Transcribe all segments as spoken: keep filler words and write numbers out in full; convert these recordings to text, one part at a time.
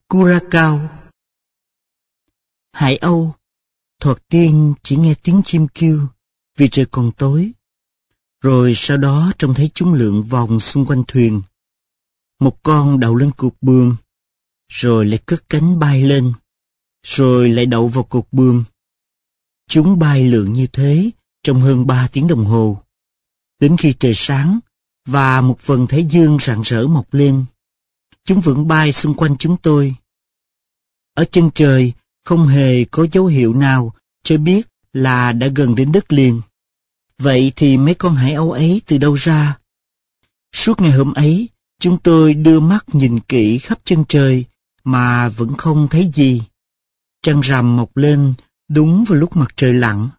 Curacao. Hải Âu, thoạt tiên chỉ nghe tiếng chim kêu vì trời còn tối, rồi sau đó trông thấy chúng lượn vòng xung quanh thuyền. Một con đậu lên cột buồm, rồi lại cất cánh bay lên, rồi lại đậu vào cột buồm. Chúng bay lượn như thế trong hơn ba tiếng đồng hồ, đến khi trời sáng và một vầng thái dương rạng rỡ mọc lên. Chúng vẫn bay xung quanh chúng tôi. Ở chân trời không hề có dấu hiệu nào cho biết là đã gần đến đất liền. Vậy thì mấy con hải âu ấy từ đâu ra? Suốt ngày hôm ấy, chúng tôi đưa mắt nhìn kỹ khắp chân trời mà vẫn không thấy gì. Trăng rằm mọc lên đúng vào lúc mặt trời lặn.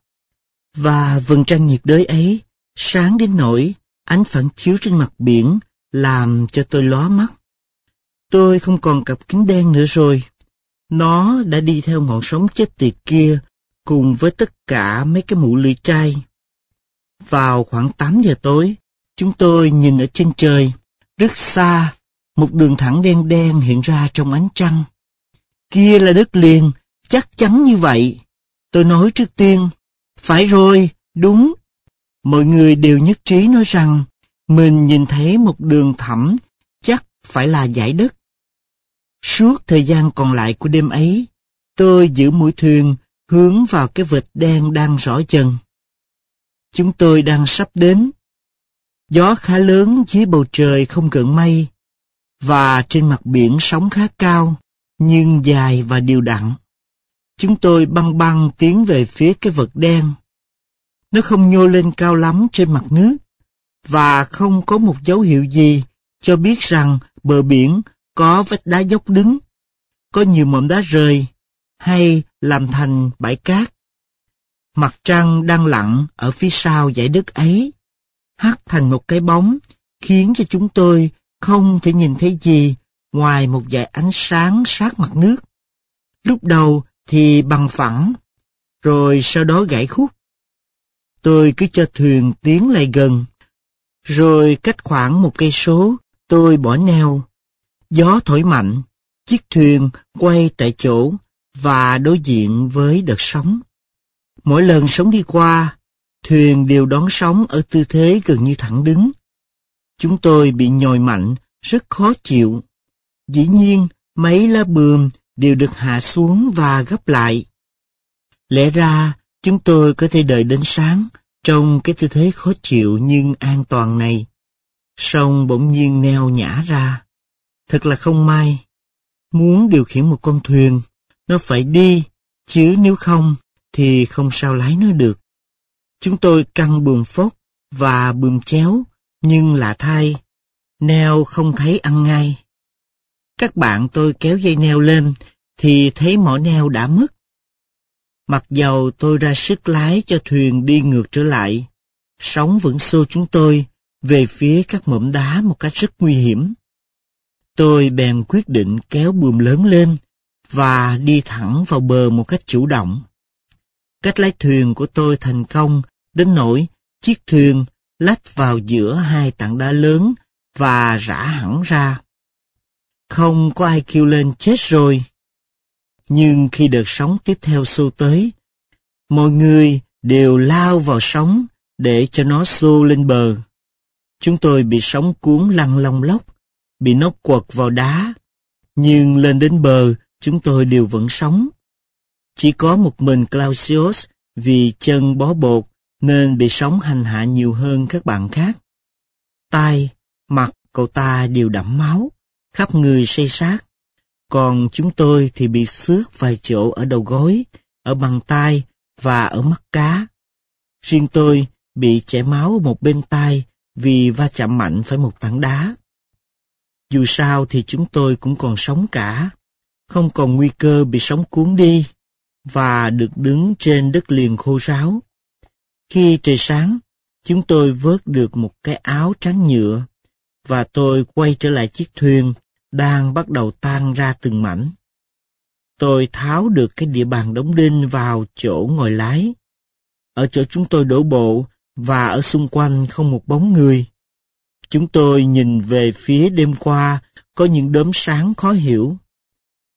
Và vầng trăng nhiệt đới ấy sáng đến nỗi ánh phản chiếu trên mặt biển làm cho tôi lóa mắt. Tôi không còn cặp kính đen nữa rồi. Nó đã đi theo ngọn sóng chết tiệt kia cùng với tất cả mấy cái mũ lưỡi trai. Vào khoảng tám giờ tối, chúng tôi nhìn ở trên trời, rất xa, một đường thẳng đen đen hiện ra trong ánh trăng. Kia là đất liền, chắc chắn như vậy. Tôi nói trước tiên, phải rồi, đúng. Mọi người đều nhất trí nói rằng mình nhìn thấy một đường thẳm chắc phải là dải đất. Suốt thời gian còn lại của đêm ấy, tôi giữ mũi thuyền hướng vào cái vệt đen đang rõ dần. Chúng tôi đang sắp đến. Gió khá lớn dưới bầu trời không gợn mây, và trên mặt biển sóng khá cao, nhưng dài và đều đặn. Chúng tôi băng băng tiến về phía cái vật đen. Nó không nhô lên cao lắm trên mặt nước, và không có một dấu hiệu gì cho biết rằng bờ biển có vách đá dốc đứng, có nhiều mỏm đá rơi, hay làm thành bãi cát. Mặt trăng đang lặn ở phía sau dải đất ấy, hắt thành một cái bóng, khiến cho chúng tôi không thể nhìn thấy gì ngoài một dải ánh sáng sát mặt nước. Lúc đầu thì bằng phẳng, rồi sau đó gãy khúc. Tôi cứ cho thuyền tiến lại gần, rồi cách khoảng một cây số, tôi bỏ neo. Gió thổi mạnh, chiếc thuyền quay tại chỗ và đối diện với đợt sóng. Mỗi lần sóng đi qua, thuyền đều đón sóng ở tư thế gần như thẳng đứng. Chúng tôi bị nhồi mạnh, rất khó chịu. Dĩ nhiên, mấy lá buồm đều được hạ xuống và gấp lại. Lẽ ra, chúng tôi có thể đợi đến sáng trong cái tư thế khó chịu nhưng an toàn này. Song bỗng nhiên neo nhả ra. Thật là không may. Muốn điều khiển một con thuyền, nó phải đi, chứ nếu không thì không sao lái nó được. Chúng tôi căng buồm phốt và buồm chéo, nhưng lạ thay, neo không thấy ăn ngay. Các bạn tôi kéo dây neo lên thì thấy mỏ neo đã mất. Mặc dầu tôi ra sức lái cho thuyền đi ngược trở lại, sóng vẫn xô chúng tôi về phía các mỏm đá một cách rất nguy hiểm. Tôi bèn quyết định kéo buồm lớn lên và đi thẳng vào bờ một cách chủ động. Cách lái thuyền của tôi thành công đến nỗi chiếc thuyền lách vào giữa hai tảng đá lớn và rã hẳn ra. Không có ai kêu lên chết rồi. Nhưng khi đợt sóng tiếp theo xô tới, mọi người đều lao vào sóng để cho nó xô lên bờ. Chúng tôi bị sóng cuốn lăn lông lốc, bị nó quật vào đá, nhưng lên đến bờ chúng tôi đều vẫn sống. Chỉ có một mình Clausius vì chân bó bột nên bị sóng hành hạ nhiều hơn các bạn khác. Tai, mặt cậu ta đều đẫm máu, khắp người xây xát, còn chúng tôi thì bị xước vài chỗ ở đầu gối, ở bàn tay và ở mắt cá. Riêng tôi bị chảy máu ở một bên tai vì va chạm mạnh phải một tảng đá. Dù sao thì chúng tôi cũng còn sống cả, không còn nguy cơ bị sóng cuốn đi, và được đứng trên đất liền khô ráo. Khi trời sáng, chúng tôi vớt được một cái áo trắng nhựa, và tôi quay trở lại chiếc thuyền đang bắt đầu tan ra từng mảnh. Tôi tháo được cái đĩa bàn đóng đinh vào chỗ ngồi lái. Ở chỗ chúng tôi đổ bộ và ở xung quanh không một bóng người. Chúng tôi nhìn về phía đêm qua có những đốm sáng khó hiểu.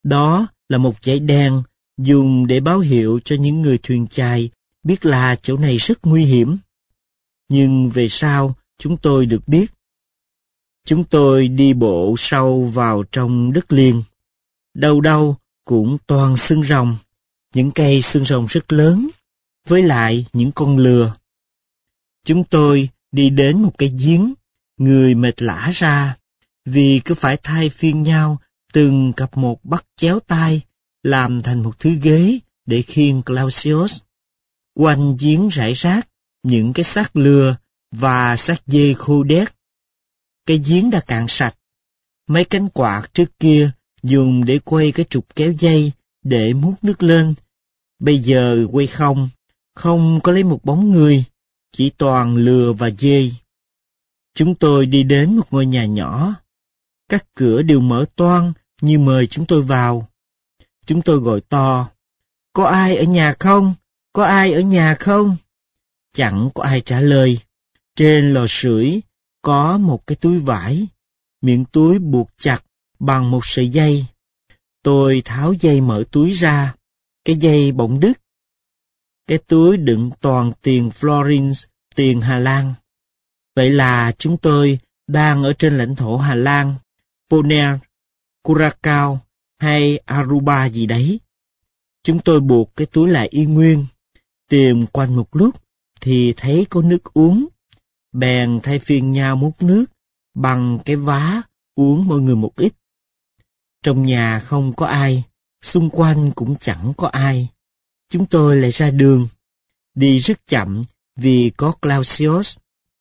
Đó là một dải đen dùng để báo hiệu cho những người thuyền chài biết là chỗ này rất nguy hiểm. Nhưng về sau, chúng tôi được biết. Chúng tôi đi bộ sâu vào trong đất liền. Đâu đâu cũng toàn xương rồng, những cây xương rồng rất lớn, với lại những con lừa. Chúng tôi đi đến một cái giếng, người mệt lả ra, vì cứ phải thay phiên nhau từng cặp một bắt chéo tay, làm thành một thứ ghế để khiêng Clausius. Quanh giếng rải rác những cái xác lừa và xác dê khô đét. Cái giếng đã cạn sạch. Mấy cánh quạt trước kia dùng để quay cái trục kéo dây để múc nước lên, bây giờ quay không, không có lấy một bóng người, chỉ toàn lừa và dê. Chúng tôi đi đến một ngôi nhà nhỏ. Các cửa đều mở toang như mời chúng tôi vào. Chúng tôi gọi to, có ai ở nhà không? Có ai ở nhà không? Chẳng có ai trả lời. Trên lò sưởi có một cái túi vải, miệng túi buộc chặt bằng một sợi dây. Tôi tháo dây mở túi ra, cái dây bỗng đứt. Cái túi đựng toàn tiền florins, tiền Hà Lan. Vậy là chúng tôi đang ở trên lãnh thổ Hà Lan, Bonaire, Curacao hay Aruba gì đấy. Chúng tôi buộc cái túi lại y nguyên, tìm quanh một lúc thì thấy có nước uống, bèn thay phiên nhau múc nước bằng cái vá uống mỗi người một ít. Trong nhà không có ai, xung quanh cũng chẳng có ai. Chúng tôi lại ra đường, đi rất chậm vì có Clausius.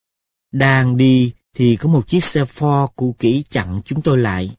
Đang đi thì có một chiếc xe Ford cũ kỹ chặn chúng tôi lại.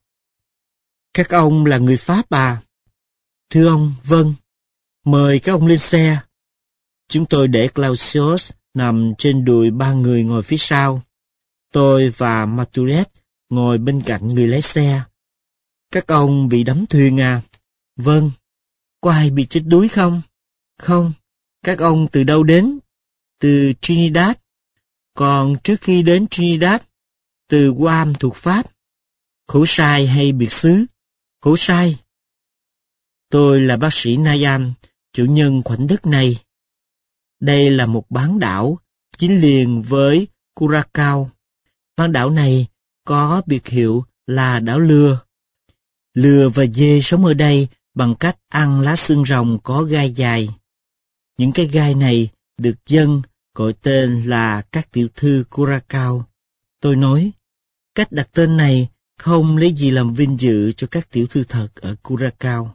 Các ông là người Pháp à? Thưa ông, vâng. Mời các ông lên xe. Chúng tôi để Clausius nằm trên đùi ba người ngồi phía sau. Tôi và Maturet ngồi bên cạnh người lái xe. Các ông bị đắm thuyền à? Vâng. Có ai bị chết đuối không? Không. Các ông từ đâu đến? Từ Trinidad. Còn trước khi đến Trinidad, từ Guam thuộc Pháp. Khổ sai hay biệt xứ? Khổ sai. Tôi là bác sĩ Nayan, chủ nhân khoảnh đất này. Đây là một bán đảo, chính liền với Curacao. Bán đảo này có biệt hiệu là đảo lừa. Lừa và dê sống ở đây bằng cách ăn lá xương rồng có gai dài. Những cái gai này được dân gọi tên là các tiểu thư Curacao. Tôi nói, cách đặt tên này không lấy gì làm vinh dự cho các tiểu thư thật ở Curacao.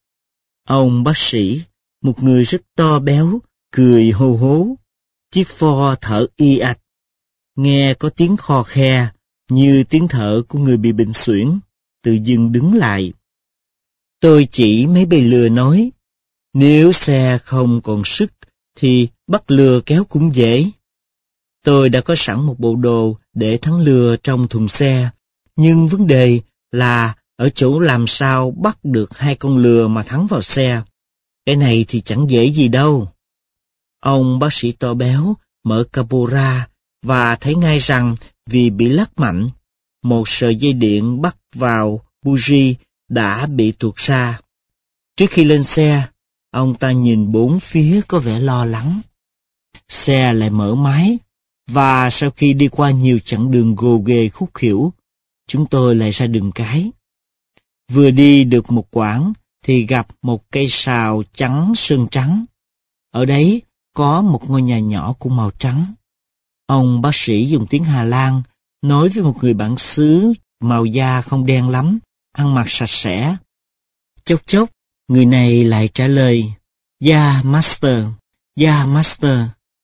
Ông bác sĩ, một người rất to béo, cười hô hố. Chiếc Ford thở y ạch. Nghe có tiếng khò khe, như tiếng thở của người bị bệnh suyễn, tự dưng đứng lại. Tôi chỉ mấy bầy lừa nói, nếu xe không còn sức, thì bắt lừa kéo cũng dễ. Tôi đã có sẵn một bộ đồ để thắng lừa trong thùng xe, nhưng vấn đề là ở chỗ làm sao bắt được hai con lừa mà thắng vào xe. Cái này thì chẳng dễ gì đâu. Ông bác sĩ to béo mở capo ra và thấy ngay rằng vì bị lắc mạnh, một sợi dây điện bắt vào buji đã bị tuột ra. Trước khi lên xe, ông ta nhìn bốn phía có vẻ lo lắng. Xe lại mở máy, và sau khi đi qua nhiều chặng đường gồ ghề khúc khỉu, chúng tôi lại ra đường cái. Vừa đi được một quãng thì gặp một cây sào trắng sơn trắng. Ở đấy có một ngôi nhà nhỏ cũng màu trắng. Ông bác sĩ dùng tiếng Hà Lan nói với một người bản xứ màu da không đen lắm, ăn mặc sạch sẽ. Chốc chốc, người này lại trả lời, "Yeah, master, yeah, master."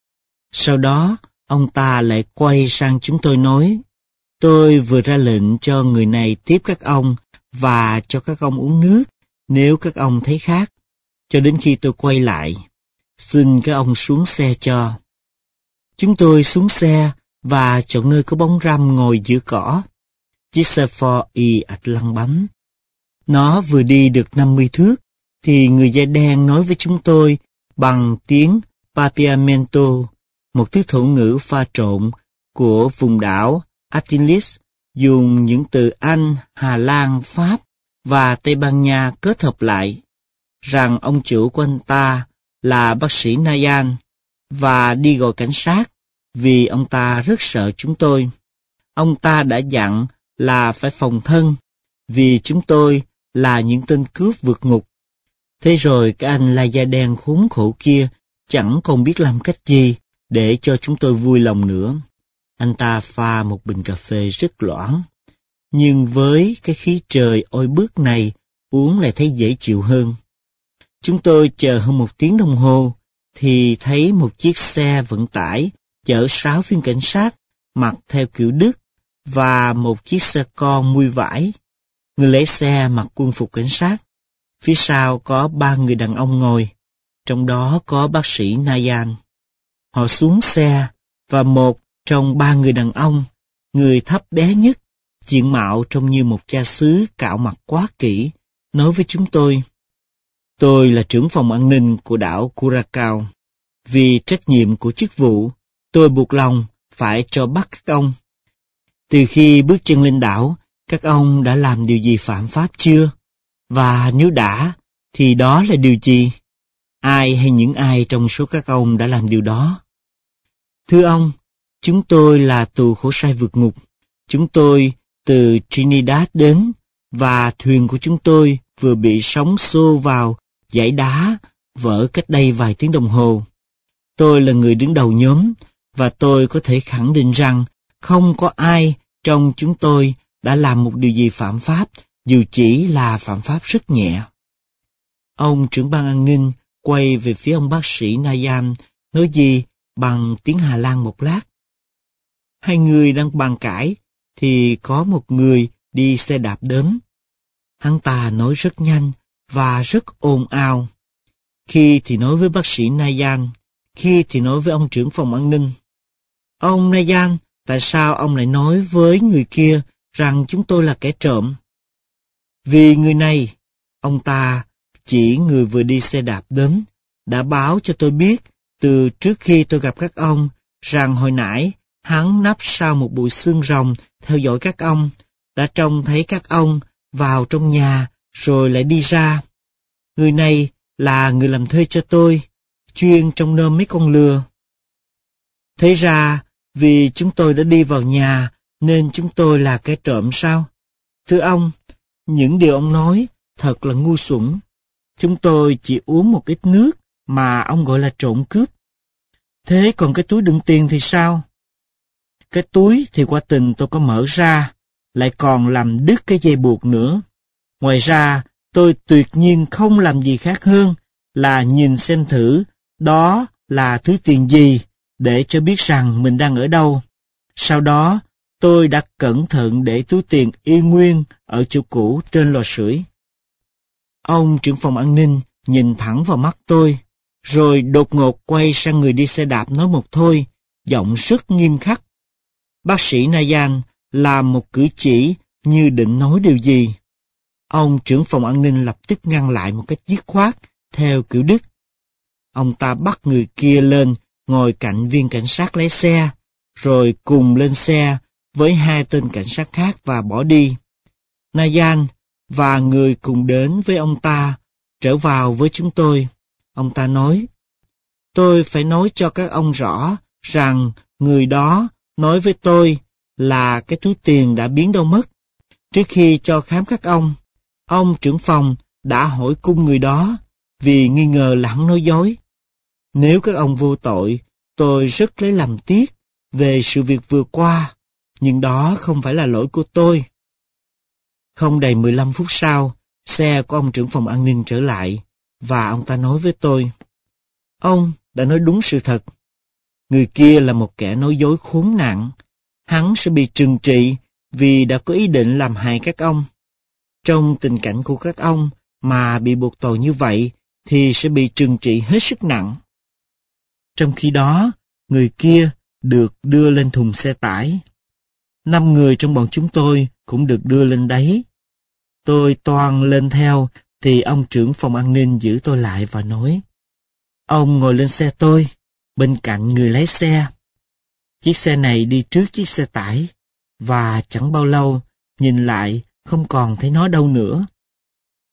Sau đó, ông ta lại quay sang chúng tôi nói, tôi vừa ra lệnh cho người này tiếp các ông và cho các ông uống nước nếu các ông thấy khác, cho đến khi tôi quay lại. Xin các ông xuống xe cho. Chúng tôi xuống xe và chọn nơi có bóng râm ngồi giữa cỏ. Chiếc xe Ford y ạch lăn bánh. Nó vừa đi được năm mươi thước, thì người da đen nói với chúng tôi bằng tiếng Papiamento, một thứ thổ ngữ pha trộn của vùng đảo Antilles, dùng những từ Anh, Hà Lan, Pháp và Tây Ban Nha kết hợp lại, rằng ông chủ của anh ta là bác sĩ Nayan, và đi gọi cảnh sát vì ông ta rất sợ chúng tôi. Ông ta đã dặn là phải phòng thân vì chúng tôi là những tên cướp vượt ngục. Thế rồi cái anh lai da đen khốn khổ kia chẳng còn biết làm cách gì để cho chúng tôi vui lòng nữa. Anh ta pha một bình cà phê rất loãng, nhưng với cái khí trời oi bức này, uống lại thấy dễ chịu hơn. Chúng tôi chờ hơn một tiếng đồng hồ, thì thấy một chiếc xe vận tải chở sáu viên cảnh sát mặc theo kiểu Đức và một chiếc xe con mui vải. Người lái xe mặc quân phục cảnh sát. Phía sau có ba người đàn ông ngồi, trong đó có bác sĩ Nayan. Họ xuống xe, và một trong ba người đàn ông, người thấp bé nhất, diện mạo trông như một cha xứ cạo mặt quá kỹ, nói với chúng tôi: "Tôi là trưởng phòng an ninh của đảo Curacao. Vì trách nhiệm của chức vụ, tôi buộc lòng phải cho bắt các ông. Từ khi bước chân lên đảo, các ông đã làm điều gì phạm pháp chưa? Và nếu đã, thì đó là điều gì? Ai hay những ai trong số các ông đã làm điều đó?" "Thưa ông, chúng tôi là tù khổ sai vượt ngục. Chúng tôi từ Trinidad đến, và thuyền của chúng tôi vừa bị sóng xô vào dãy đá vỡ cách đây vài tiếng đồng hồ. Tôi là người đứng đầu nhóm, và tôi có thể khẳng định rằng không có ai trong chúng tôi đã làm một điều gì phạm pháp, dù chỉ là phạm pháp rất nhẹ." Ông trưởng ban an ninh quay về phía ông bác sĩ Nayan, nói gì bằng tiếng Hà Lan một lát. Hai người đang bàn cãi, thì có một người đi xe đạp đến. Hắn ta nói rất nhanh và rất ồn ào. Khi thì nói với bác sĩ Nayan, khi thì nói với ông trưởng phòng an ninh: "Ông Nayan, tại sao ông lại nói với người kia rằng chúng tôi là kẻ trộm?" "Vì người này," ông ta chỉ người vừa đi xe đạp đến, "đã báo cho tôi biết từ trước khi tôi gặp các ông, rằng hồi nãy hắn nấp sau một bụi xương rồng theo dõi các ông, đã trông thấy các ông vào trong nhà rồi lại đi ra. Người này là người làm thuê cho tôi, chuyên trông nom mấy con lừa. Thế ra, vì chúng tôi đã đi vào nhà, nên chúng tôi là kẻ trộm sao? Thưa ông, những điều ông nói thật là ngu xuẩn. Chúng tôi chỉ uống một ít nước mà ông gọi là trộm cướp. Thế còn cái túi đựng tiền thì sao?" "Cái túi thì qua tình tôi có mở ra, lại còn làm đứt cái dây buộc nữa. Ngoài ra, tôi tuyệt nhiên không làm gì khác hơn là nhìn xem thử đó là thứ tiền gì, để cho biết rằng mình đang ở đâu. Sau đó, tôi đã cẩn thận để túi tiền yên nguyên ở chỗ cũ trên lò sưởi." Ông trưởng phòng an ninh nhìn thẳng vào mắt tôi, rồi đột ngột quay sang người đi xe đạp nói một thôi, giọng rất nghiêm khắc. Bác sĩ Nayan làm một cử chỉ như định nói điều gì. Ông trưởng phòng an ninh lập tức ngăn lại một cách dứt khoát, theo kiểu Đức. Ông ta bắt người kia lên ngồi cạnh viên cảnh sát lái xe, rồi cùng lên xe với hai tên cảnh sát khác và bỏ đi. Nayan và người cùng đến với ông ta trở vào với chúng tôi. Ông ta nói: "Tôi phải nói cho các ông rõ rằng người đó nói với tôi là cái túi tiền đã biến đâu mất. Trước khi cho khám các ông, ông trưởng phòng đã hỏi cung người đó vì nghi ngờ là hắn nói dối. Nếu các ông vô tội, tôi rất lấy làm tiếc về sự việc vừa qua, nhưng đó không phải là lỗi của tôi." Không đầy mười lăm phút sau, xe của ông trưởng phòng an ninh trở lại, và ông ta nói với tôi: "Ông đã nói đúng sự thật. Người kia là một kẻ nói dối khốn nạn. Hắn sẽ bị trừng trị vì đã có ý định làm hại các ông. Trong tình cảnh của các ông mà bị buộc tội như vậy thì sẽ bị trừng trị hết sức nặng." Trong khi đó, người kia được đưa lên thùng xe tải. Năm người trong bọn chúng tôi cũng được đưa lên đấy. Tôi toan lên theo thì ông trưởng phòng an ninh giữ tôi lại và nói: "Ông ngồi lên xe tôi, bên cạnh người lái xe." Chiếc xe này đi trước chiếc xe tải, và chẳng bao lâu, nhìn lại không còn thấy nó đâu nữa.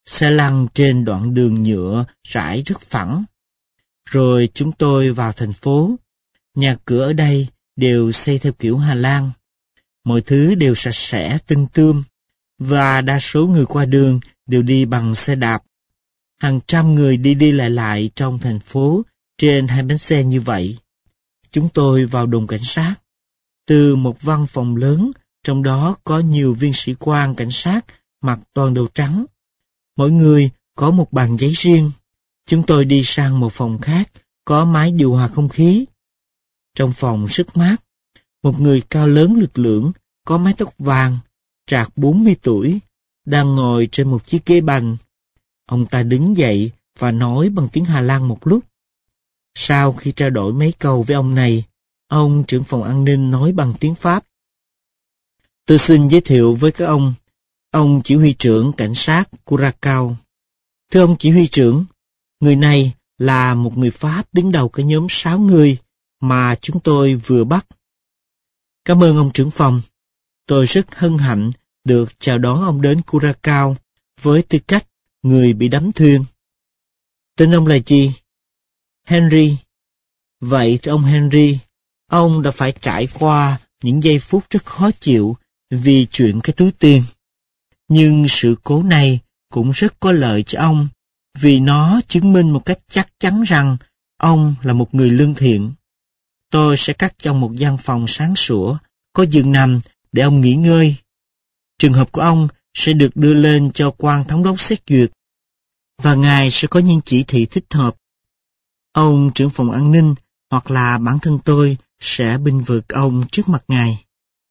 xe lăn trên đoạn đường nhựa rải rất phẳng. Rồi chúng tôi vào thành phố. Nhà cửa ở đây đều xây theo kiểu Hà Lan. Mọi thứ đều sạch sẽ, tinh tươm, và đa số người qua đường đều đi bằng xe đạp. Hàng trăm người đi đi lại lại trong thành phố trên hai bánh xe như vậy. Chúng tôi vào đồn cảnh sát. Từ một văn phòng lớn, trong đó có nhiều viên sĩ quan cảnh sát mặc toàn đồ trắng. Mỗi người có một bàn giấy riêng. Chúng tôi đi sang một phòng khác, có máy điều hòa không khí. Trong phòng rất mát, một người cao lớn lực lưỡng, có mái tóc vàng, trạc bốn mươi tuổi, đang ngồi trên một chiếc ghế bành. Ông ta đứng dậy và nói bằng tiếng Hà Lan một lúc. Sau khi trao đổi mấy câu với ông này, ông trưởng phòng an ninh nói bằng tiếng Pháp. Tôi xin giới thiệu với các ông, ông chỉ huy trưởng cảnh sát Curacao. Thưa ông chỉ huy trưởng, người này là một người Pháp đứng đầu cái nhóm sáu người mà chúng tôi vừa bắt. Cảm ơn ông trưởng phòng. Tôi rất hân hạnh được chào đón ông đến Curacao với tư cách người bị đắm thuyền. Tên ông là gì? Henry. Vậy thưa ông Henry, ông đã phải trải qua những giây phút rất khó chịu vì chuyện cái túi tiền. Nhưng sự cố này cũng rất có lợi cho ông, vì nó chứng minh một cách chắc chắn rằng ông là một người lương thiện. Tôi sẽ cắt cho một gian phòng sáng sủa, có giường nằm để ông nghỉ ngơi. Trường hợp của ông sẽ được đưa lên cho quan thống đốc xét duyệt, và ngài sẽ có những chỉ thị thích hợp. Ông trưởng phòng an ninh hoặc là bản thân tôi sẽ bênh vực ông trước mặt ngài.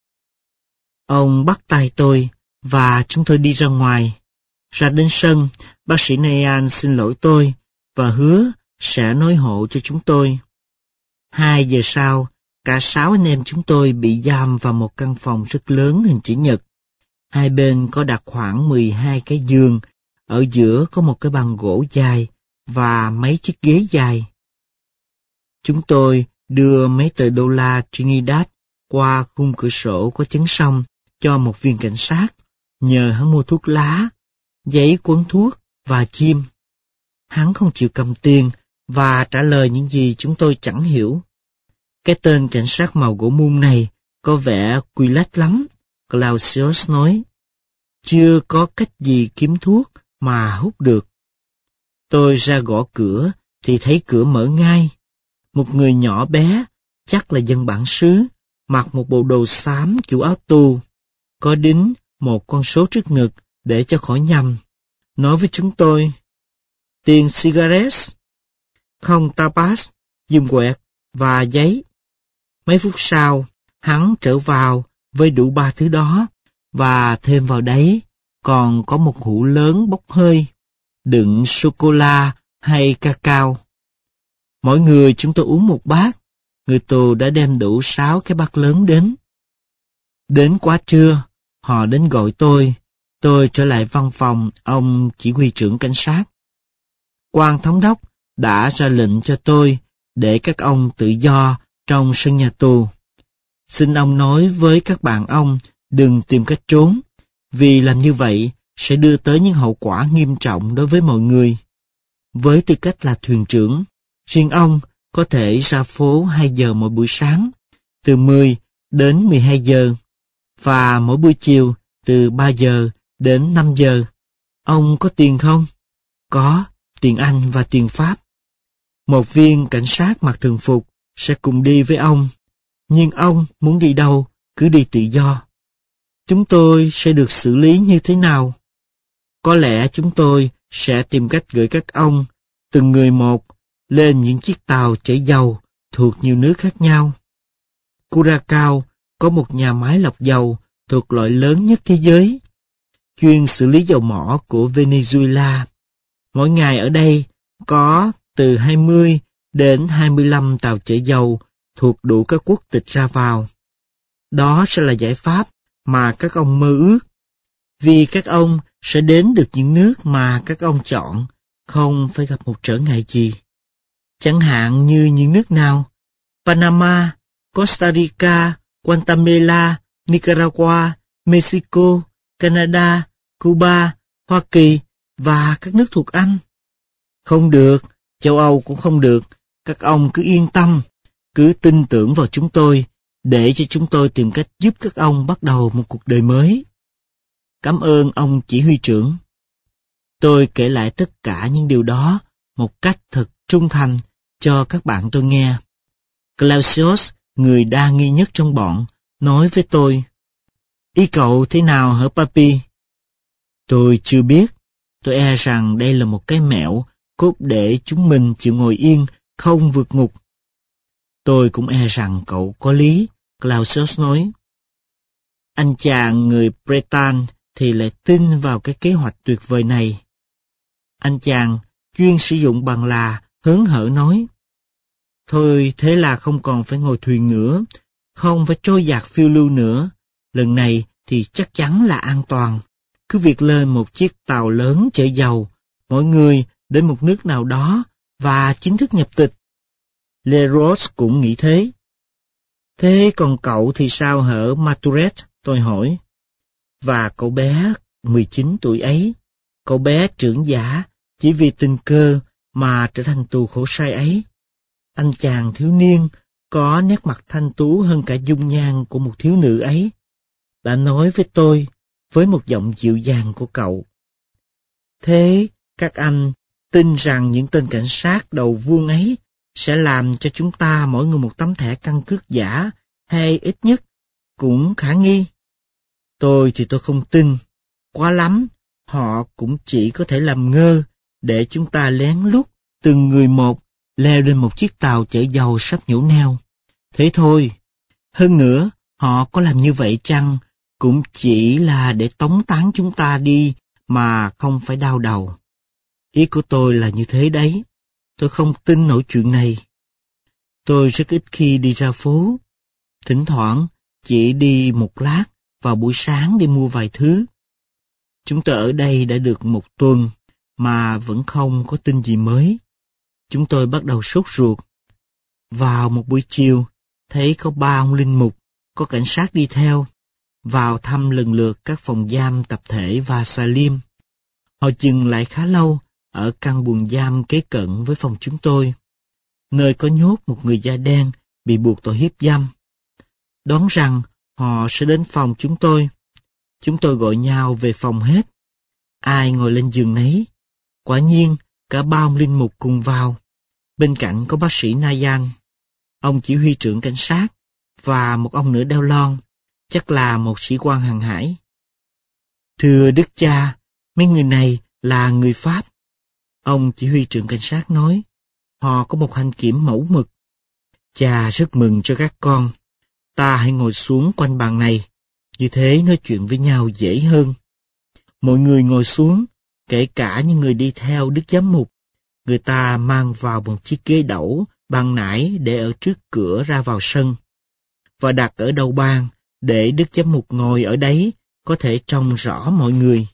Ông bắt tay tôi và chúng tôi đi ra ngoài. Ra đến sân, bác sĩ Nayan xin lỗi tôi và hứa sẽ nói hộ cho chúng tôi. Hai giờ sau, cả sáu anh em chúng tôi bị giam vào một căn phòng rất lớn hình chữ nhật. Hai bên có đặt khoảng mười hai cái giường, ở giữa có một cái bàn gỗ dài và mấy chiếc ghế dài. Chúng tôi đưa mấy tờ đô la Trinidad qua khung cửa sổ có chắn song cho một viên cảnh sát, nhờ hắn mua thuốc lá, giấy cuốn thuốc và chim. Hắn không chịu cầm tiền và trả lời những gì chúng tôi chẳng hiểu. Cái tên cảnh sát màu gỗ mun này có vẻ quy lách lắm, Clausius nói. Chưa có cách gì kiếm thuốc mà hút được. Tôi ra gõ cửa thì thấy cửa mở ngay. Một người nhỏ bé, chắc là dân bản xứ, mặc một bộ đồ xám kiểu áo tù, có đính một con số trước ngực để cho khỏi nhầm, nói với chúng tôi: tiền cigarettes, không tapas, dùm quẹt và giấy. Mấy phút sau, hắn trở vào với đủ ba thứ đó, và thêm vào đấy còn có một hũ lớn bốc hơi, đựng sô-cô-la hay cacao. Mỗi người chúng tôi uống một bát, người tù đã đem đủ sáu cái bát lớn đến. Đến quá trưa, họ đến gọi tôi, tôi trở lại văn phòng ông chỉ huy trưởng cảnh sát. Quan thống đốc đã ra lệnh cho tôi để các ông tự do trong sân nhà tù. Xin ông nói với các bạn ông đừng tìm cách trốn, vì làm như vậy sẽ đưa tới những hậu quả nghiêm trọng đối với mọi người. Với tư cách là thuyền trưởng, riêng ông có thể ra phố hai giờ mỗi buổi sáng, từ mười đến mười hai giờ, và mỗi buổi chiều từ ba giờ đến năm giờ. Ông có tiền không? Có, tiền Anh và tiền Pháp. Một viên cảnh sát mặc thường phục sẽ cùng đi với ông, nhưng ông muốn đi đâu, cứ đi tự do. Chúng tôi sẽ được xử lý như thế nào? Có lẽ chúng tôi sẽ tìm cách gửi các ông, từng người một, lên những chiếc tàu chở dầu thuộc nhiều nước khác nhau. Curacao có một nhà máy lọc dầu thuộc loại lớn nhất thế giới, chuyên xử lý dầu mỏ của Venezuela. Mỗi ngày ở đây có từ hai mươi đến hai mươi lăm tàu chở dầu thuộc đủ các quốc tịch ra vào. Đó sẽ là giải pháp mà các ông mơ ước, vì các ông sẽ đến được những nước mà các ông chọn, không phải gặp một trở ngại gì. Chẳng hạn như những nước nào: Panama, Costa Rica, Guatemala, Nicaragua, Mexico, Canada, Cuba, Hoa Kỳ, và các nước thuộc Anh. Không được, châu Âu cũng không được, các ông cứ yên tâm, cứ tin tưởng vào chúng tôi, để cho chúng tôi tìm cách giúp các ông bắt đầu một cuộc đời mới. Cảm ơn ông chỉ huy trưởng. Tôi kể lại tất cả những điều đó một cách thật trung thành cho các bạn tôi nghe. Clausius, người đa nghi nhất trong bọn, nói với tôi, ý cậu thế nào hả Papi? Tôi chưa biết, tôi e rằng đây là một cái mẹo cốt để chúng mình chịu ngồi yên, không vượt ngục. Tôi cũng e rằng cậu có lý, Clausius nói. Anh chàng người Breton thì lại tin vào cái kế hoạch tuyệt vời này. Anh chàng chuyên sử dụng bằng là hớn hở nói. Thôi thế là không còn phải ngồi thuyền nữa, không phải trôi dạt phiêu lưu nữa, lần này thì chắc chắn là an toàn. Cứ việc lên một chiếc tàu lớn chở dầu, mỗi người đến một nước nào đó và chính thức nhập tịch. Leros cũng nghĩ thế. Thế còn cậu thì sao hở Maturet, tôi hỏi. Và cậu bé mười chín tuổi ấy, cậu bé trưởng giả chỉ vì tình cờ mà trở thành tù khổ sai ấy. Anh chàng thiếu niên có nét mặt thanh tú hơn cả dung nhan của một thiếu nữ ấy, đã nói với tôi với một giọng dịu dàng của cậu. Thế các anh tin rằng những tên cảnh sát đầu vuông ấy sẽ làm cho chúng ta mỗi người một tấm thẻ căn cước giả, hay ít nhất cũng khả nghi? Tôi thì tôi không tin. Quá lắm, họ cũng chỉ có thể làm ngơ để chúng ta lén lút từng người một leo lên một chiếc tàu chở dầu sắp nhổ neo. Thế thôi. Hơn nữa, họ có làm như vậy chăng cũng chỉ là để tống táng chúng ta đi mà không phải đau đầu. Ý của tôi là như thế đấy. Tôi không tin nổi chuyện này. Tôi rất ít khi đi ra phố. Thỉnh thoảng chỉ đi một lát vào buổi sáng để mua vài thứ. Chúng tôi ở đây đã được một tuần mà vẫn không có tin gì mới. Chúng tôi bắt đầu sốt ruột. Vào một buổi chiều, thấy có ba ông linh mục, có cảnh sát đi theo, vào thăm lần lượt các phòng giam tập thể và xà liêm. Họ dừng lại khá lâu ở căn buồng giam kế cận với phòng chúng tôi, nơi có nhốt một người da đen bị buộc tội hiếp dâm. Đoán rằng họ sẽ đến phòng chúng tôi. Chúng tôi gọi nhau về phòng hết. Ai ngồi lên giường nấy. Quả nhiên, cả ba ông linh mục cùng vào. Bên cạnh có bác sĩ Nayan, ông chỉ huy trưởng cảnh sát, và một ông nữa đeo lon, chắc là một sĩ quan hàng hải. Thưa đức cha, mấy người này là người Pháp. Ông chỉ huy trưởng cảnh sát nói, họ có một hành kiểm mẫu mực. Cha rất mừng cho các con. Ta hãy ngồi xuống quanh bàn này, như thế nói chuyện với nhau dễ hơn. Mọi người ngồi xuống, kể cả những người đi theo đức giám mục. Người ta mang vào một chiếc ghế đẩu bằng nải để ở trước cửa ra vào sân, và đặt ở đầu bàn để đức giám mục ngồi ở đấy, có thể trông rõ mọi người.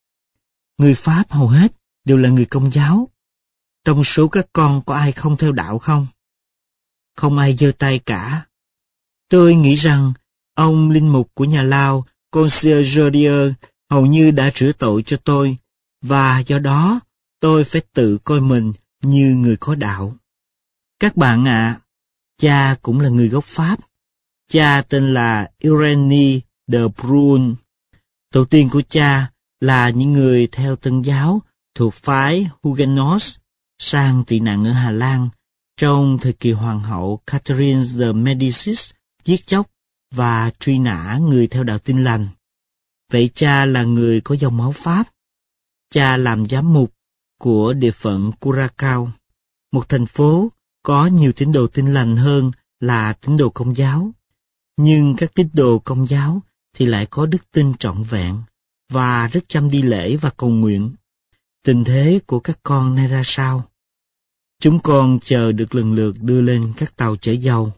Người Pháp hầu hết đều là người Công giáo. Trong số các con có ai không theo đạo không? Không ai giơ tay cả. Tôi nghĩ rằng ông linh mục của nhà Lao, Concierge, hầu như đã rửa tội cho tôi, và do đó tôi phải tự coi mình như người có đạo. Các bạn ạ, à, cha cũng là người gốc Pháp. Cha tên là Irénée de Brun. Tổ tiên của cha là những người theo Tân giáo thuộc phái Huguenot sang tị nạn ở Hà Lan trong thời kỳ hoàng hậu Catherine de Medicis giết chóc và truy nã người theo đạo Tin lành. Vậy cha là người có dòng máu Pháp. Cha làm giám mục của địa phận Curacao, một thành phố có nhiều tín đồ Tin lành hơn là tín đồ Công giáo. Nhưng các tín đồ Công giáo thì lại có đức tin trọn vẹn và rất chăm đi lễ và cầu nguyện. Tình thế của các con nay ra sao? Chúng con chờ được lần lượt đưa lên các tàu chở dầu.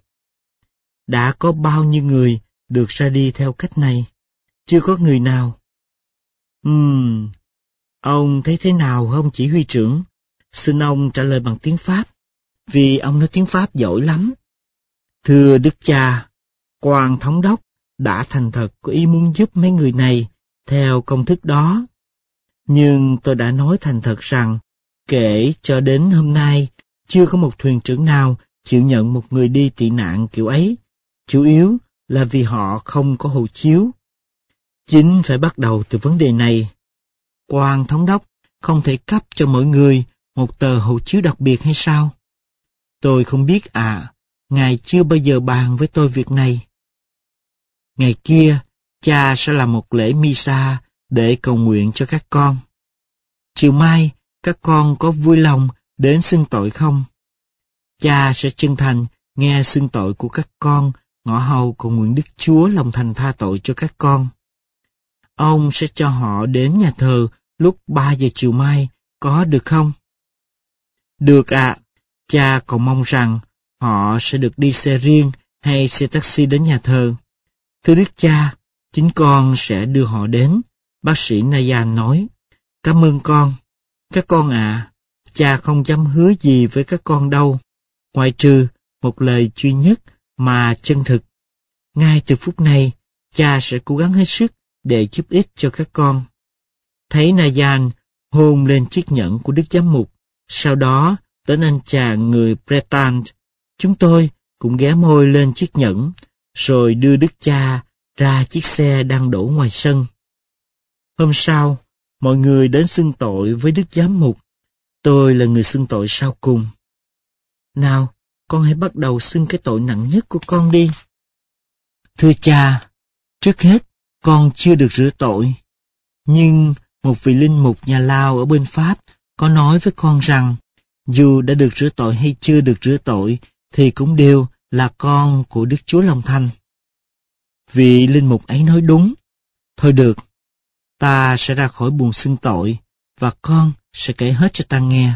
Đã có bao nhiêu người được ra đi theo cách này? Chưa có người nào. Ừm, ông thấy thế nào hả ông chỉ huy trưởng? Xin ông trả lời bằng tiếng Pháp, vì ông nói tiếng Pháp giỏi lắm. Thưa đức cha, quan thống đốc đã thành thật có ý muốn giúp mấy người này theo công thức đó. Nhưng tôi đã nói thành thật rằng, kể cho đến hôm nay, chưa có một thuyền trưởng nào chịu nhận một người đi tị nạn kiểu ấy, chủ yếu là vì họ không có hộ chiếu. Chính phải bắt đầu từ vấn đề này. Quan thống đốc không thể cấp cho mỗi người một tờ hộ chiếu đặc biệt hay sao? Tôi không biết à, ngài chưa bao giờ bàn với tôi việc này. Ngày kia, cha sẽ làm một lễ misa để cầu nguyện cho các con. Chiều mai, các con có vui lòng đến xưng tội không? Cha sẽ chân thành nghe xưng tội của các con, ngõ hầu cầu nguyện Đức Chúa lòng thành tha tội cho các con. Ông sẽ cho họ đến nhà thờ lúc ba giờ chiều mai, có được không? Được ạ, à, cha còn mong rằng họ sẽ được đi xe riêng hay xe taxi đến nhà thờ. Thưa Đức Cha, chính con sẽ đưa họ đến, bác sĩ Nayan nói. Cảm ơn con. Các con ạ, à, cha không dám hứa gì với các con đâu, ngoại trừ một lời duy nhất mà chân thực. Ngay từ phút này, cha sẽ cố gắng hết sức để giúp ích cho các con. Thấy Nayan hôn lên chiếc nhẫn của Đức Giám mục, sau đó đến anh chàng người Breton, chúng tôi cũng ghé môi lên chiếc nhẫn, rồi đưa Đức Cha ra chiếc xe đang đổ ngoài sân. Hôm sau, mọi người đến xưng tội với Đức Giám mục. Tôi là người xưng tội sau cùng. Nào, con hãy bắt đầu xưng cái tội nặng nhất của con đi. Thưa cha, trước hết, con chưa được rửa tội. Nhưng một vị linh mục nhà Lao ở bên Pháp có nói với con rằng, dù đã được rửa tội hay chưa được rửa tội, thì cũng đều là con của Đức Chúa Lòng Thành. Vị linh mục ấy nói đúng. Thôi được, ta sẽ ra khỏi buồng xưng tội, và con sẽ kể hết cho ta nghe.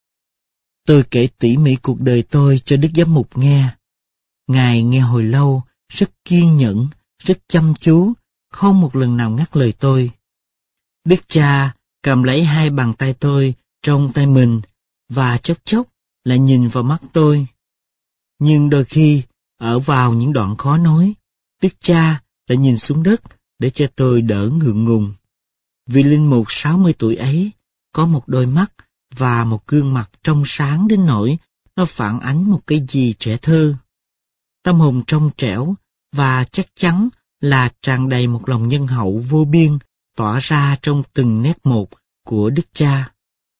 Tôi kể tỉ mỉ cuộc đời tôi cho Đức Giám mục nghe. Ngài nghe hồi lâu, rất kiên nhẫn, rất chăm chú, không một lần nào ngắt lời tôi. Đức Cha cầm lấy hai bàn tay tôi trong tay mình, và chốc chốc lại nhìn vào mắt tôi. Nhưng đôi khi, ở vào những đoạn khó nói, Đức Cha lại nhìn xuống đất để cho tôi đỡ ngượng ngùng. Vị linh mục sáu mươi tuổi ấy có một đôi mắt và một gương mặt trong sáng đến nỗi nó phản ánh một cái gì trẻ thơ. Tâm hồn trong trẻo và chắc chắn là tràn đầy một lòng nhân hậu vô biên tỏa ra trong từng nét một của Đức Cha.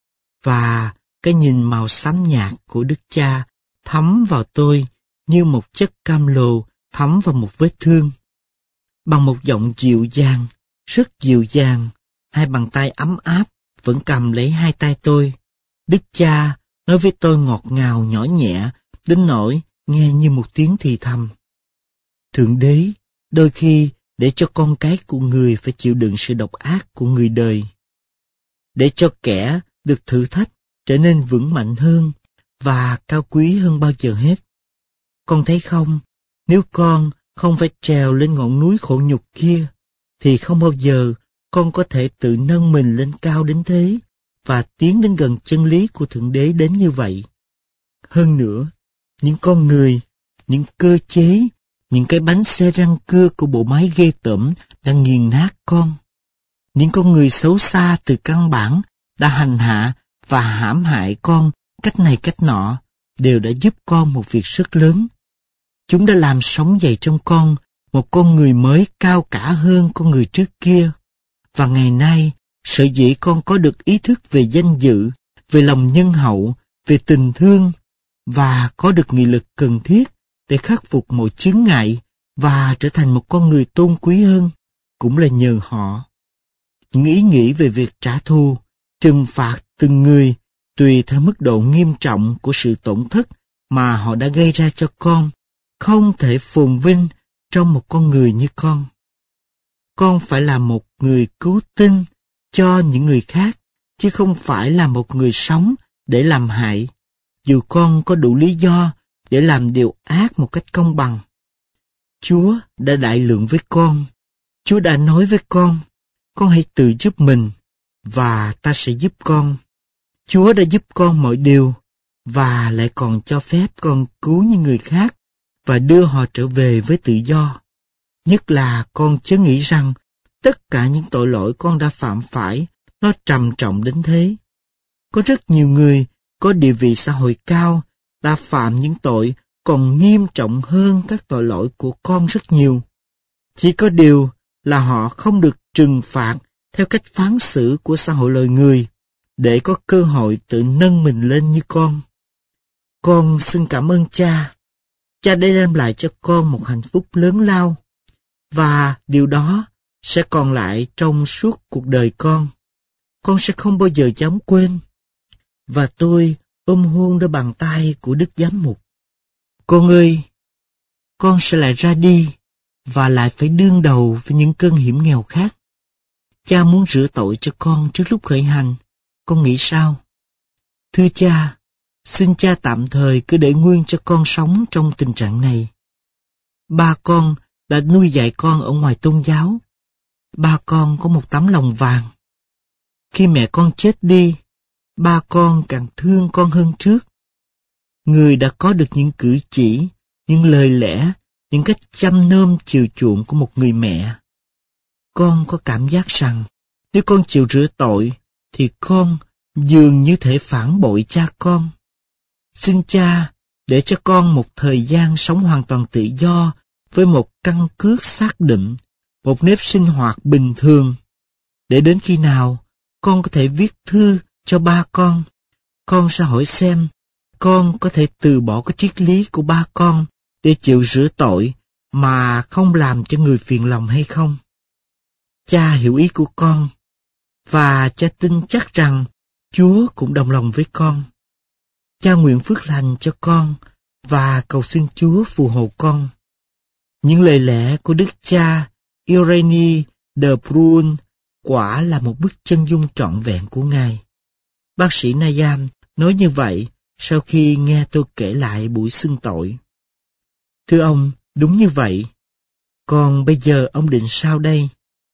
Và cái nhìn màu xám nhạt của Đức Cha thấm vào tôi như một chất cam lồ thấm vào một vết thương. Bằng một giọng dịu dàng, rất dịu dàng, hai bàn tay ấm áp vẫn cầm lấy hai tay tôi. Đức Cha nói với tôi ngọt ngào nhỏ nhẹ, đến nỗi nghe như một tiếng thì thầm. Thượng Đế đôi khi để cho con cái của người phải chịu đựng sự độc ác của người đời, để cho kẻ được thử thách trở nên vững mạnh hơn và cao quý hơn bao giờ hết. Con thấy không, nếu con không phải trèo lên ngọn núi khổ nhục kia, thì không bao giờ con có thể tự nâng mình lên cao đến thế và tiến đến gần chân lý của Thượng Đế đến như vậy. Hơn nữa, những con người, những cơ chế, những cái bánh xe răng cưa của bộ máy ghê tởm đang nghiền nát con. Những con người xấu xa từ căn bản đã hành hạ và hãm hại con cách này cách nọ, đều đã giúp con một việc rất lớn. Chúng đã làm sống dậy trong con một con người mới cao cả hơn con người trước kia. Và ngày nay, sở dĩ con có được ý thức về danh dự, về lòng nhân hậu, về tình thương, và có được nghị lực cần thiết để khắc phục mọi chướng ngại và trở thành một con người tôn quý hơn, cũng là nhờ họ. Những ý nghĩ về việc trả thù, trừng phạt từng người tùy theo mức độ nghiêm trọng của sự tổn thất mà họ đã gây ra cho con, không thể phồn vinh trong một con người như con. Con phải là một người cứu tinh cho những người khác, chứ không phải là một người sống để làm hại, dù con có đủ lý do để làm điều ác một cách công bằng. Chúa đã đại lượng với con. Chúa đã nói với con, con hãy tự giúp mình, và ta sẽ giúp con. Chúa đã giúp con mọi điều, và lại còn cho phép con cứu những người khác và đưa họ trở về với tự do. Nhất là con chớ nghĩ rằng tất cả những tội lỗi con đã phạm phải Nó trầm trọng đến thế. Có rất nhiều người có địa vị xã hội cao đã phạm những tội còn nghiêm trọng hơn các tội lỗi của con rất nhiều. Chỉ có điều là họ không được trừng phạt theo cách phán xử của xã hội loài người, để có cơ hội tự nâng mình lên như con. Con xin cảm ơn cha. Cha đã đem lại cho con một hạnh phúc lớn lao, và điều đó sẽ còn lại trong suốt cuộc đời con. Con sẽ không bao giờ dám quên. Và tôi ôm hôn đôi bàn tay của Đức Giám mục. Con ơi, con sẽ lại ra đi, và lại phải đương đầu với những cơn hiểm nghèo khác. Cha muốn rửa tội cho con trước lúc khởi hành. Con nghĩ sao? Thưa cha, xin cha tạm thời cứ để nguyên cho con sống trong tình trạng này. Ba con đã nuôi dạy con ở ngoài tôn giáo. Ba con có một tấm lòng vàng. Khi mẹ con chết đi, ba con càng thương con hơn trước. Người đã có được những cử chỉ, những lời lẽ, những cách chăm nom chiều chuộng của một người mẹ. Con có cảm giác rằng, nếu con chịu rửa tội, thì con dường như thể phản bội cha con. Xin cha để cho con một thời gian sống hoàn toàn tự do, với một căn cước xác định, một nếp sinh hoạt bình thường, để đến khi nào con có thể viết thư cho ba con, con sẽ hỏi xem con có thể từ bỏ cái triết lý của ba con để chịu rửa tội mà không làm cho người phiền lòng hay không. Cha hiểu ý của con, và cha tin chắc rằng Chúa cũng đồng lòng với con. Cha nguyện phước lành cho con và cầu xin Chúa phù hộ con. Những lời lẽ của Đức cha Irénée de Prunes quả là một bức chân dung trọn vẹn của Ngài. Bác sĩ Nayam nói như vậy sau khi nghe tôi kể lại buổi xưng tội. Thưa ông, đúng như vậy. Còn bây giờ ông định sao đây?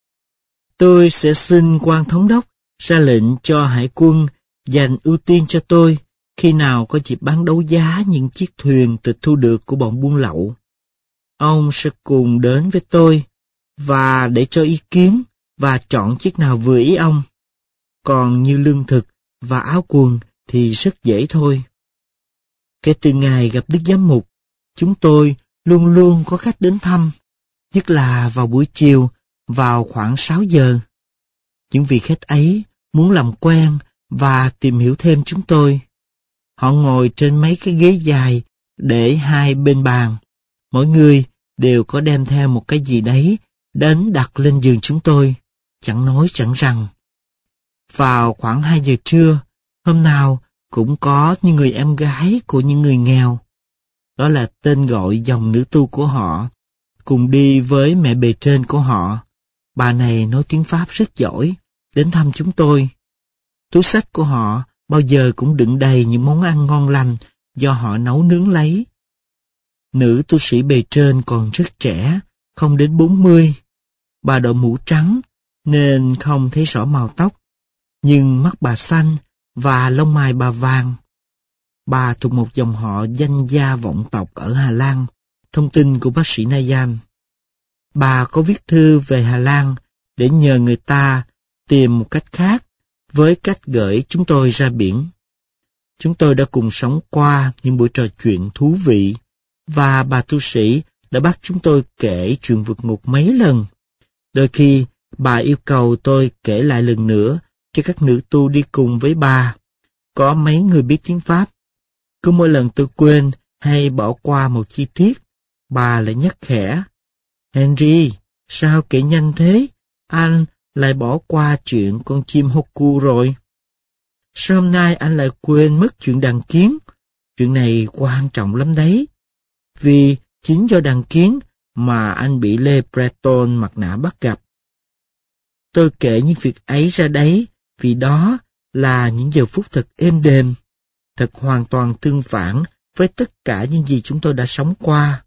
Tôi sẽ xin quan thống đốc ra lệnh cho hải quân dành ưu tiên cho tôi khi nào có dịp bán đấu giá những chiếc thuyền tịch thu được của bọn buôn lậu. Ông sẽ cùng đến với tôi và để cho ý kiến và chọn chiếc nào vừa ý ông. Còn như lương thực và áo quần thì rất dễ thôi. Kể từ ngày gặp Đức Giám mục, chúng tôi luôn luôn có khách đến thăm, nhất là vào buổi chiều, vào khoảng sáu giờ. Những vị khách ấy muốn làm quen và tìm hiểu thêm chúng tôi. Họ ngồi trên mấy cái ghế dài để hai bên bàn. Mỗi người đều có đem theo một cái gì đấy đến đặt lên giường chúng tôi, chẳng nói chẳng rằng. Vào khoảng hai giờ trưa, hôm nào cũng có những người em gái của những người nghèo. Đó là tên gọi dòng nữ tu của họ, cùng đi với mẹ bề trên của họ. Bà này nói tiếng Pháp rất giỏi, đến thăm chúng tôi. Túi xách của họ bao giờ cũng đựng đầy những món ăn ngon lành do họ nấu nướng lấy. Nữ tu sĩ bề trên còn rất trẻ, không đến bốn mươi. Bà đội mũ trắng nên không thấy rõ màu tóc, nhưng mắt bà xanh và lông mày bà vàng. Bà thuộc một dòng họ danh gia vọng tộc ở Hà Lan, thông tin của bác sĩ Nayam. Bà có viết thư về Hà Lan để nhờ người ta tìm một cách khác với cách gửi chúng tôi ra biển. Chúng tôi đã cùng sống qua những buổi trò chuyện thú vị, và bà tu sĩ đã bắt chúng tôi kể chuyện vượt ngục mấy lần. Đôi khi, bà yêu cầu tôi kể lại lần nữa cho các nữ tu đi cùng với bà. Có mấy người biết tiếng Pháp. Cứ mỗi lần tôi quên hay bỏ qua một chi tiết, bà lại nhắc khẽ. Henry, sao kể nhanh thế? Anh lại bỏ qua chuyện con chim Hoku rồi. Sao hôm nay anh lại quên mất chuyện đàn kiến? Chuyện này quan trọng lắm đấy. Vì chính do đàn kiến mà anh bị Le Breton mặt nạ bắt gặp. Tôi kể những việc ấy ra đấy vì đó là những giờ phút thật êm đềm, thật hoàn toàn tương phản với tất cả những gì chúng tôi đã sống qua.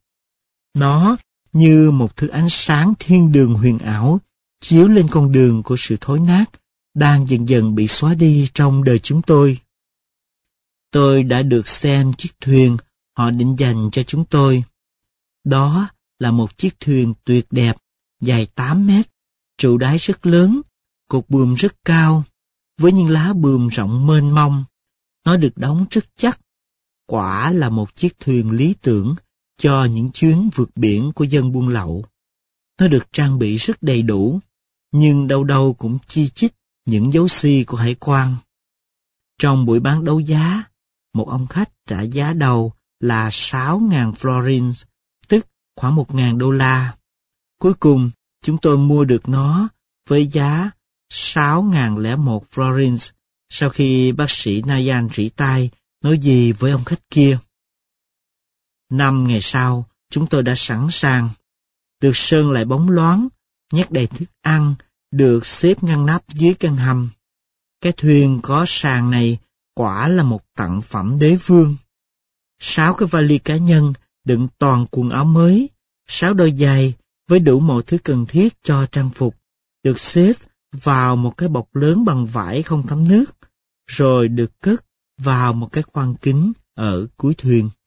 Nó như một thứ ánh sáng thiên đường huyền ảo chiếu lên con đường của sự thối nát đang dần dần bị xóa đi trong đời chúng tôi. Tôi đã được xem chiếc thuyền họ định dành cho chúng tôi. Đó là một chiếc thuyền tuyệt đẹp, dài tám mét, trụ đáy rất lớn, cột buồm rất cao. với những lá buồm rộng mênh mông. Nó được đóng rất chắc. Quả là một chiếc thuyền lý tưởng cho những chuyến vượt biển của dân buôn lậu. Nó được trang bị rất đầy đủ, nhưng đâu đâu cũng chi chít những dấu xi của hải quan. Trong buổi bán đấu giá, một ông khách trả giá đầu là sáu ngàn florins, tức khoảng một ngàn đô la. Cuối cùng, chúng tôi mua được nó với giá sáu ngàn lẻ một florins, sau khi bác sĩ Nayan rỉ tai nói gì với ông khách kia. Năm ngày sau, chúng tôi đã sẵn sàng, được sơn lại bóng loáng, nhét đầy thức ăn, được xếp ngăn nắp dưới căn hầm. Cái thuyền có sàn này quả là một tặng phẩm đế vương. Sáu cái vali cá nhân đựng toàn quần áo mới, sáu đôi giày với đủ mọi thứ cần thiết cho trang phục, được xếp vào một cái bọc lớn bằng vải không thấm nước, rồi được cất vào một cái khoang kín ở cuối thuyền.